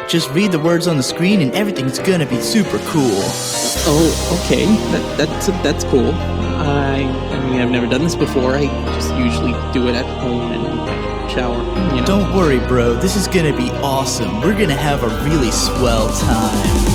Just read the words on the screen and everything's gonna be super cool. Oh, okay. That's cool. I mean, I've never done this before. I just usually do it at home and shower, you know. Don't worry, bro. This is gonna be awesome. We're gonna have a really swell time.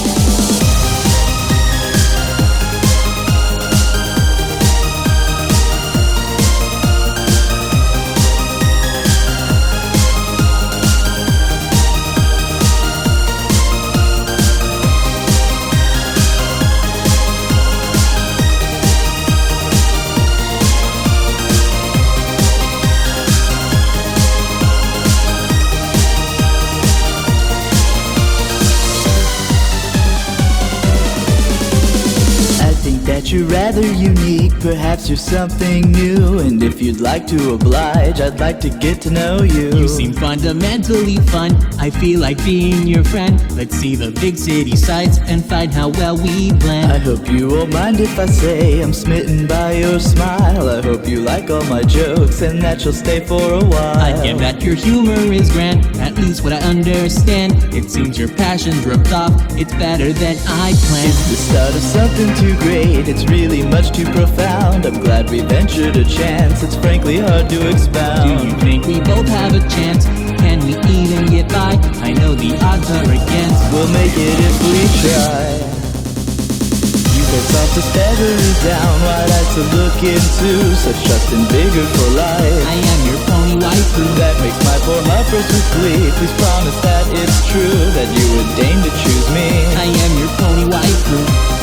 You're rather unique, perhaps you're something new. And if you'd like to oblige, I'd like to get to know you. You seem fundamentally fun, I feel like being your friend. Let's see the big city sights and find how well we blend. I hope you won't mind if I say I'm smitten by your smile. I hope you like all my jokes and that you'll stay for a while. I get that your humor is grand, at least what I understand. It seems your passion's rubbed off, it's better than I planned. It's the start of something too great, it's really much too profound. I'm glad we ventured a chance, it's frankly hard to expound. Do you think we both have a chance? Can we even get by? I know the odds are against. We'll make it if we try. You got softest feathers down, wide eyes to look into, such trust and vigor for life. I am your pony waifu. That makes my poor heart burst with glee. Please promise that it's true, that you would deign to choose me. I am your pony waifu.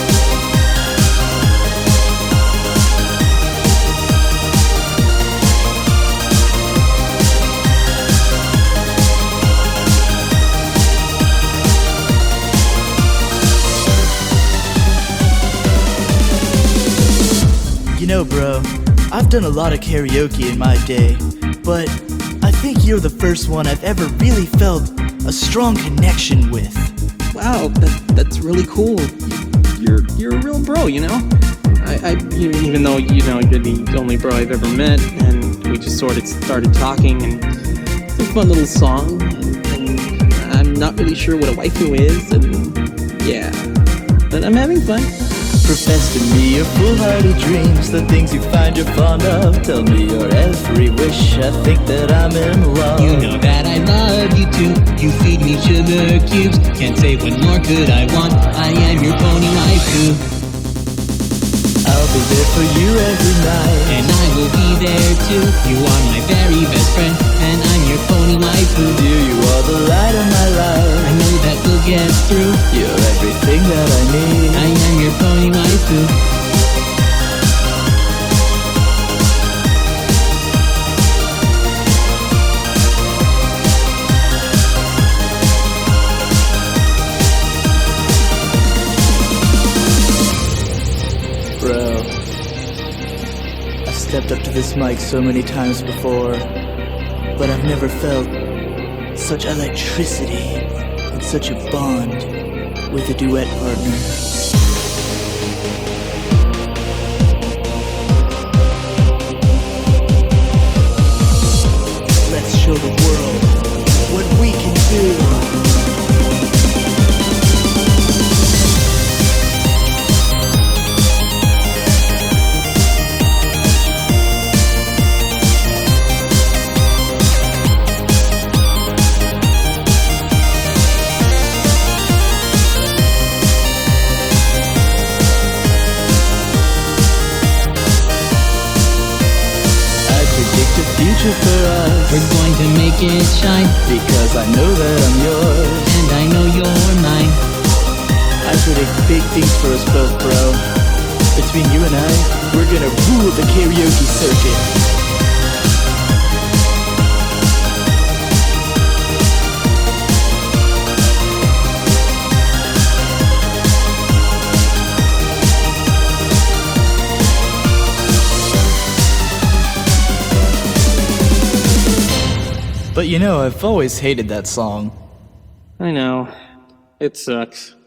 You know, bro, I've done a lot of karaoke in my day, but I think you're the first one I've ever really felt a strong connection with. Wow, that's really cool. You're a real bro, you know? Even though, you know, you're the only bro I've ever met, and we just sort of started talking, and it's a fun little song, and I'm not really sure what a waifu is, and yeah, but I'm having fun. Profess to me your foolhardy dreams, the things you find you're fond of. Tell me your every wish, I think that I'm in love. You know that I love you too, you feed me sugar cubes. Can't say what more could I want, I am your pony waifu. I'll be there for you every night, and I will be there too. You are my very best friend, and I'm your pony waifu. Dear, you are the light of my life, I know that we'll get through. You're everything that I need, I am your pony waifu. Bro, I've stepped up to this mic so many times before, but I've never felt such electricity and such a bond with a duet partner. Let's show the world what we can do. Future for us, we're going to make it shine, because I know that I'm yours, and I know you're mine. I predict big things for us both, bro. Between you and I, we're gonna rule the karaoke circuit. But you know, I've always hated that song. I know. It sucks.